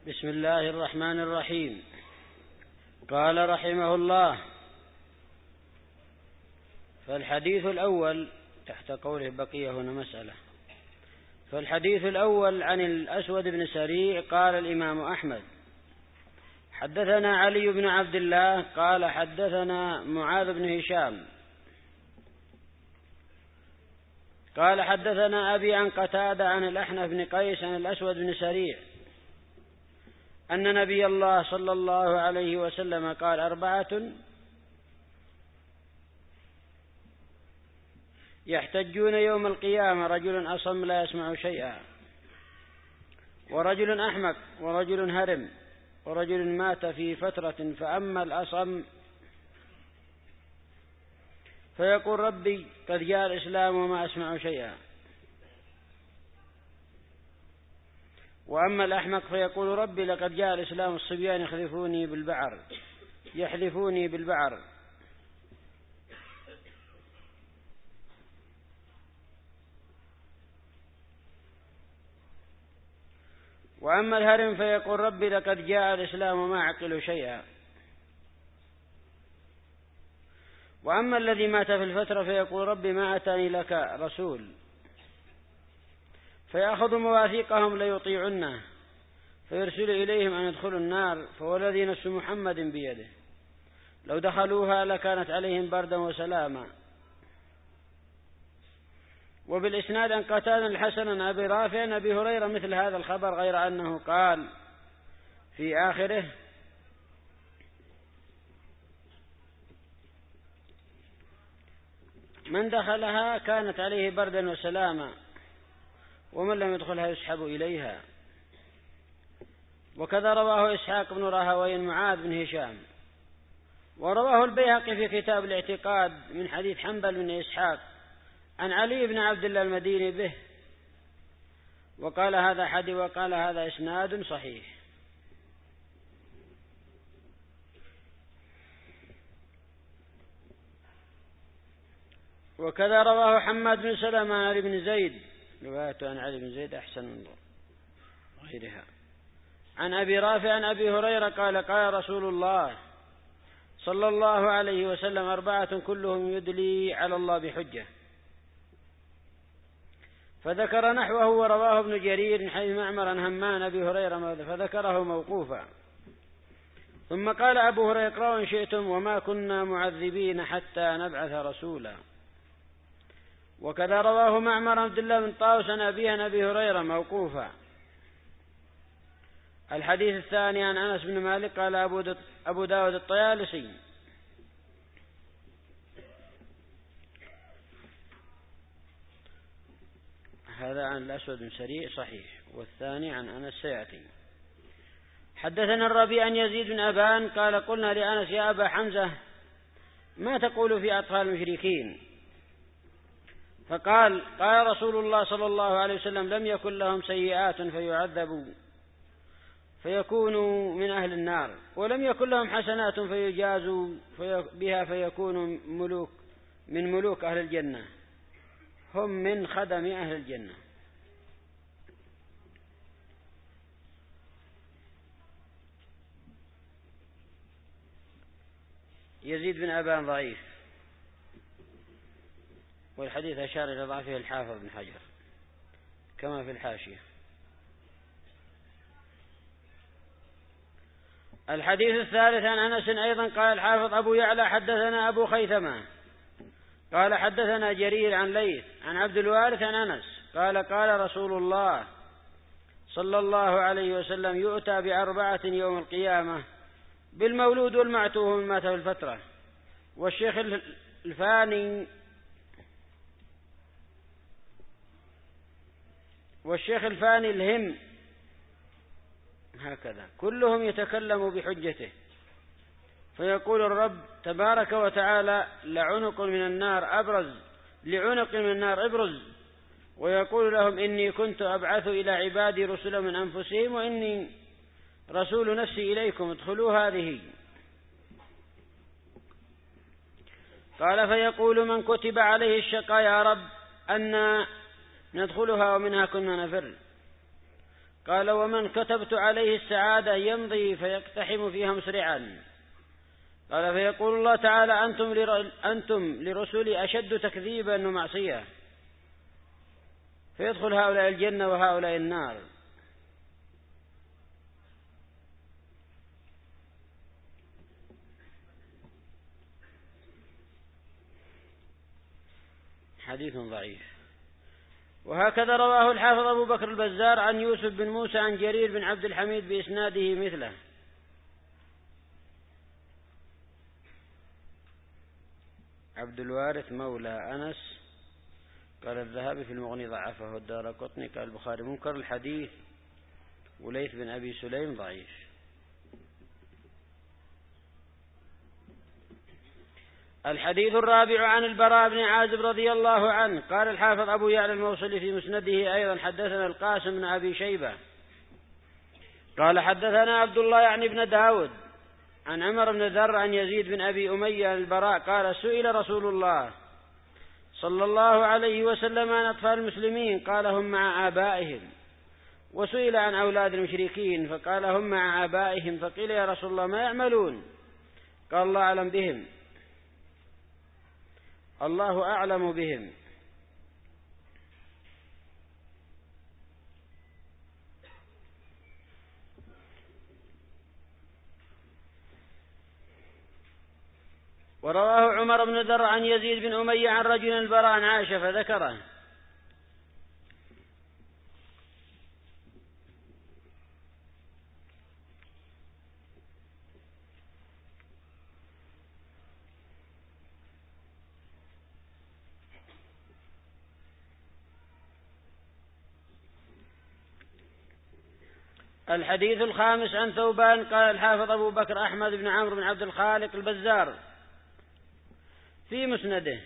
بسم الله الرحمن الرحيم. قال رحمه الله: فالحديث الأول، تحت قوله بقية هنا مسألة. فالحديث الأول عن الأسود بن سريع قال الإمام أحمد: حدثنا علي بن عبد الله قال حدثنا معاذ بن هشام قال حدثنا أبي عن قتادة عن الأحنف بن قيس عن الأسود بن سريع أن نبي الله صلى الله عليه وسلم قال: 4 يحتجون يوم القيامة: رجل أصم لا يسمع شيئا، ورجل أحمق، ورجل هرم، ورجل مات في فترة. فأما الأصم فيقول: ربي قد جاء الإسلام وما أسمع شيئا. وأما الأحمق فيقول: ربي لقد جاء الإسلام، الصبيان يحلفوني بالبعر. وأما الهرم فيقول: ربي لقد جاء الإسلام وما أعقل شيئا. وأما الذي مات في الفترة فيقول: ربي ما أتاني لك رسول، فيأخذ مواثيقهم ليطيعنه، فيرسل إليهم أن يدخلوا النار، فوالذي نفس محمد بيده لو دخلوها لكانت عليهم بردا وسلاما. وبالإسناد أن قتادة الحسن عن أبي رافع عن أبي هريرة مثل هذا الخبر، غير أنه قال في آخره: من دخلها كانت عليه بردا وسلاما، ومن لم يدخلها يسحب إليها. وكذا رواه إسحاق بن راهويه معاذ بن هشام. ورواه البيهقي في كتاب الاعتقاد من حديث حنبل بن إسحاق عن علي بن عبد الله المديني به، وقال هذا إسناد صحيح. وكذا رواه حماد بن سلمة عن علي بن زيد، روايته عن علي بن زيد أحسن من غيرها، عن أبي رافع عن أبي هريرة قال: قال رسول الله صلى الله عليه وسلم: 4 كلهم يدلي على الله بحجة. فذكر نحوه، ورواه ابن جرير من حديث معمر عن همام أبي هريرة فذكره موقوفا. ثم قال أبو هريرة: اقرأوا إن شئتم: وما كنا معذبين حتى نبعث رسولا. وكذا رواه معمر عبد الله بن طاووس عن أبيه عن أبي هريرة موقوفا. الحديث الثاني عن أنس بن مالك قال أبو داود الطيالسي: هذا عن الأسود بن سريع صحيح، والثاني عن أنس سيأتي. حدثنا الربيع عن يزيد بن أبان قال: قلنا لأنس: يا أبا حمزة، ما تقول في أطفال المشركين؟ فقال: قال رسول الله صلى الله عليه وسلم: لم يكن لهم سيئات فيعذبوا فيكونوا من أهل النار، ولم يكن لهم حسنات فيجازوا بها فيكونوا من ملوك أهل الجنة، هم من خدم أهل الجنة. يزيد بن أبان ضعيف، والحديث أشار إلى ضعفه الحافظ بن حجر كما في الحاشية. الحديث الثالث عن أنس أيضا قال الحافظ أبو يعلى: حدثنا أبو خيثمة قال حدثنا جرير عن ليث عن عبد الوارث عن أنس قال: قال رسول الله صلى الله عليه وسلم: يؤتى ب4 يوم القيامة: بالمولود والمعتوه من مات في الفترة، والشيخ الفاني الهم، هكذا كلهم يتكلم بحجته. فيقول الرب تبارك وتعالى: لعنق من النار ابرز، ويقول لهم: إني كنت أبعث إلى عبادي رسلا من أنفسهم، وإني رسول نفسي إليكم، ادخلوا هذه. قال: فيقول من كتب عليه الشقاء: يا رب، أن ندخلها ومنها كنا نفر. قال ومن كتبت عليه السعادة يمضي فيقتحم فيها مسرعا. قال فيقول الله تعالى أنتم لرسلي أشد تكذيبا ومعصية، فيدخل هؤلاء الجنة وهؤلاء النار. حديث ضعيف. وهكذا رواه الحافظ أبو بكر البزار عن يوسف بن موسى عن جرير بن عبد الحميد بإسناده مثله. عبد الوارث مولى أنس. قال الذهبي في المغني ضعفه الدارقطني. قال البخاري منكر الحديث. وليث بن أبي سليم ضعيف. الحديث الرابع عن البراء بن عازب رضي الله عنه. قال الحافظ أبو يعلى الموصلي في مسنده أيضا حدثنا القاسم بن أبي شيبة قال حدثنا عبد الله يعني بن داود عن عمر بن ذر عن يزيد بن أبي أمية البراء قال سئل رسول الله صلى الله عليه وسلم عن أطفال المسلمين قال هم مع آبائهم. وسئل عن أولاد المشركين فقال هم مع آبائهم. فقيل يا رسول الله ما يعملون؟ قال الله أعلم بهم. الله أعلم بهم. ورواه عمر بن ذر عن يزيد بن أمية عن رجل البراء عن عائشة فذكره. الحديث الخامس عن ثوبان. قال الحافظ أبو بكر أحمد بن عمرو بن عبد الخالق البزار في مسنده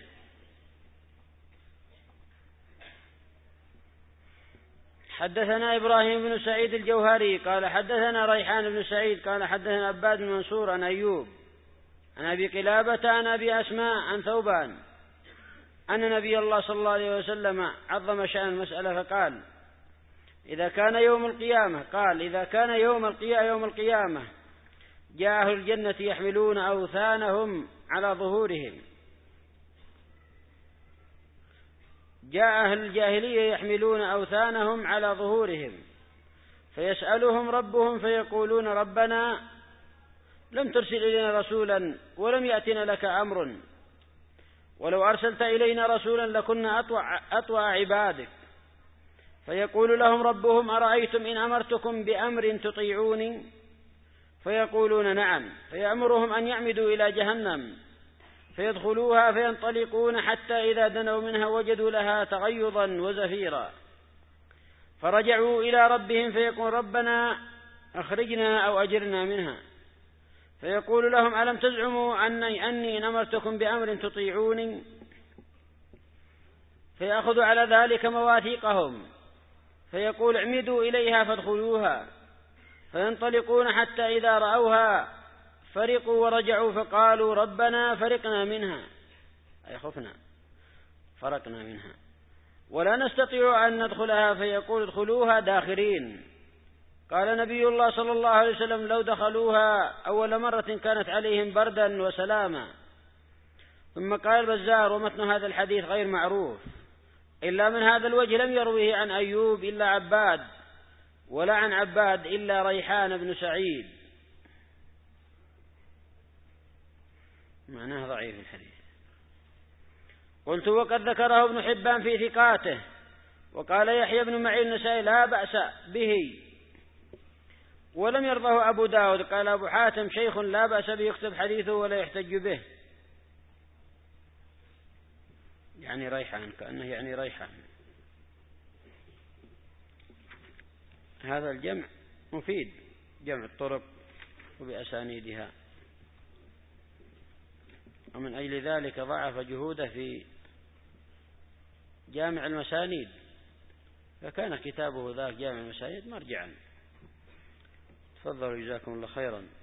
حدثنا إبراهيم بن سعيد الجوهري قال حدثنا ريحان بن سعيد قال حدثنا عباد بن منصور عن أيوب عن أبي قلابة عن أبي أسماء عن ثوبان أن نبي الله صلى الله عليه وسلم عظم شأن المسألة فقال إذا كان يوم القيامة جاء أهل الجنة يحملون أوثانهم على ظهورهم، جاء أهل الجاهلية يحملون أوثانهم على ظهورهم فيسألهم ربهم فيقولون ربنا لم ترسل إلينا رسولا ولم يأتنا لك أمر، ولو أرسلت إلينا رسولا لكنا أطوع عبادك. فيقول لهم ربهم أرأيتم إن أمرتكم بأمر تطيعوني؟ فيقولون نعم. فيأمرهم أن يعمدوا إلى جهنم فيدخلوها فينطلقون حتى إذا دنوا منها وجدوا لها تغيظا وزفيرا، فرجعوا إلى ربهم فيقول ربنا أخرجنا أو أجرنا منها. فيقول لهم ألم تزعموا أني إن أمرتكم بأمر تطيعوني؟ فيأخذ على ذلك مواثيقهم فيقول اعمدوا إليها فادخلوها، فينطلقون حتى إذا رأوها فرقوا ورجعوا فقالوا ربنا فرقنا منها، أي خفنا فرقنا منها ولا نستطيع أن ندخلها. فيقول ادخلوها داخرين. قال نبي الله صلى الله عليه وسلم لو دخلوها أول مرة كانت عليهم بردا وسلاما. ثم قال البزار ومتن هذا الحديث غير معروف إلا من هذا الوجه لم يرويه عن أيوب إلا عباد ولا عن عباد إلا ريحان بن سعيد. معناه ضعيف الحديث. قلت وقد ذكره ابن حبان في ثقاته. وقال يحيى بن معين النسائي لا بأس به ولم يرضه أبو داود. قال أبو حاتم شيخ لا بأس به يكتب حديثه ولا يحتج به. يعني ريحان كأنه يعني ريحان. هذا الجمع مفيد جمع الطرق وبأسانيدها، ومن أجل ذلك ضعف جهوده في جامع المسانيد، فكان كتابه ذاك جامع المسانيد مرجعا. تفضلوا جزاكم الله خيرا.